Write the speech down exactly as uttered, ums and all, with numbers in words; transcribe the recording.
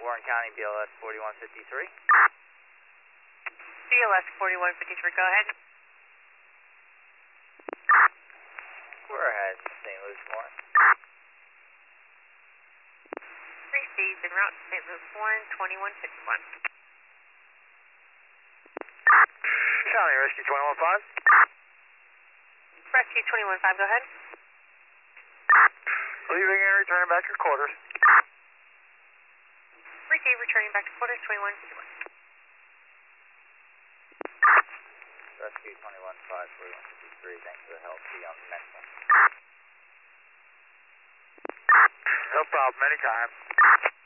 Warren County, B L S forty-one fifty-three. B L S forty-one fifty-three, go ahead. We're ahead, Saint Louis Warren. Received en route to Saint Louis Warren, twenty-one fifty-one. County, Rescue twenty-one five. Rescue twenty-one five, go ahead. Leaving and returning back to quarters. Receive, returning back to quarters, twenty-one fifty-one. Rescue twenty-one five, forty-one fifty-three, thanks for the help. See you on the next one. No problem, anytime.